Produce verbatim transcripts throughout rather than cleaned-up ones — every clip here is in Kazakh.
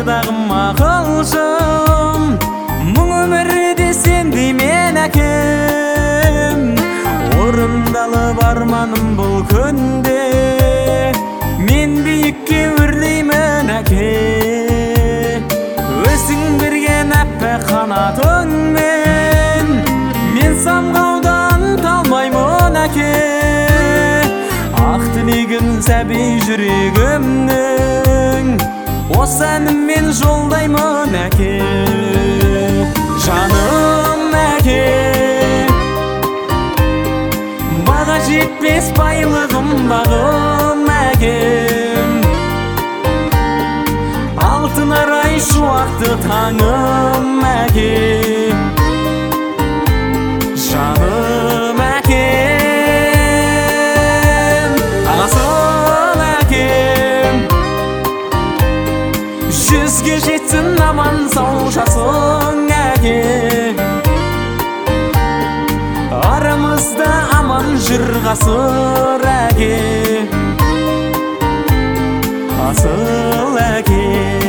ардағым ақылшым, мұң өмірде сен деймен әкем. Орындалып арманым бұл күнде, мен биікке өрлеймін әке. Өзің берген әппақ қанатыңмен, мен самғаудан талмаймын әке. Ақ тілегім сәби жүрегімнің, осы әніммен жолдаймын әке. Жаным әке, баға жетпес байлығым бағым әкем. Алтын арай шуақты таңым әке. Жаным әкем, асыл әкем, жүзге жетсін аман сау жасың әке. Арамызда аман жүр ғасыр әке. Асыл әке.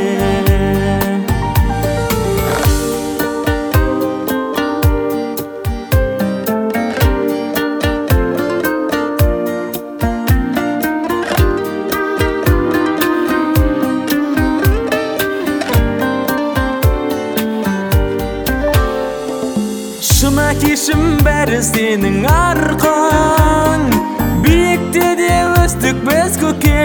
Шын әкешім бәрі сенің арқаң, биікте де өстік біз көкке.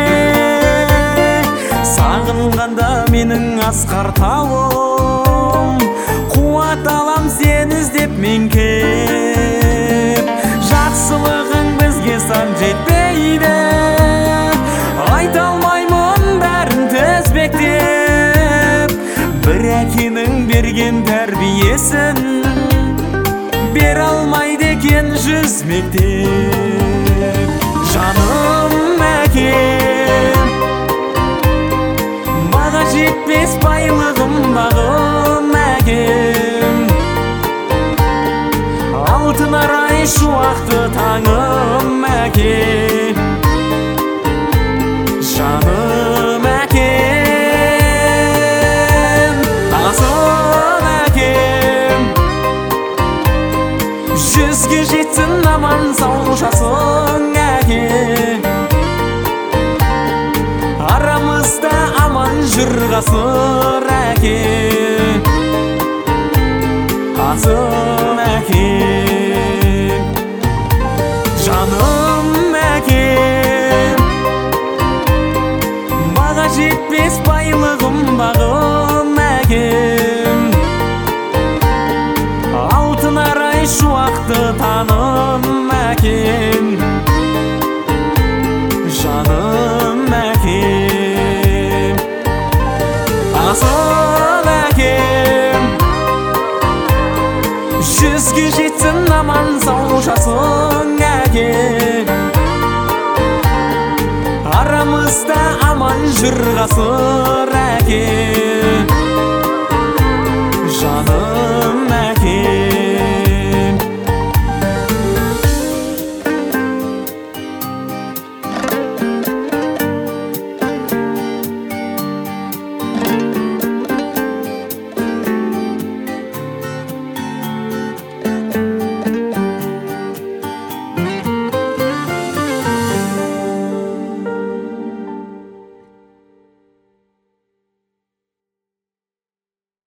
Сағынғанда менің асқар тауым, қуат алам сен іздеп мен кеп. Жақсылығың бізге сан жетпейді, айта алмаймын бәрін тізбектеп. Бір әкенің берген тәрбиесін бер алмайды екен жүз мектеп. Жаным әкем, баға жетпес байлығым бағым әкем. Алтын арай шуақты таңым әке. Жаным әкем, асыл әкем, жүзге жетсін аман сау жасың әке. Арамызда аман жүр ғасыр әке. Асыл әке. Жаным әкем, баға жетпес байлығым бағым әкем. Алтын арай шуақты таным әкем. Жаным әкем, асыл әкем, жүзге жетсін аман сау жасың әке. Арамызда аман жүр ғасыр әке.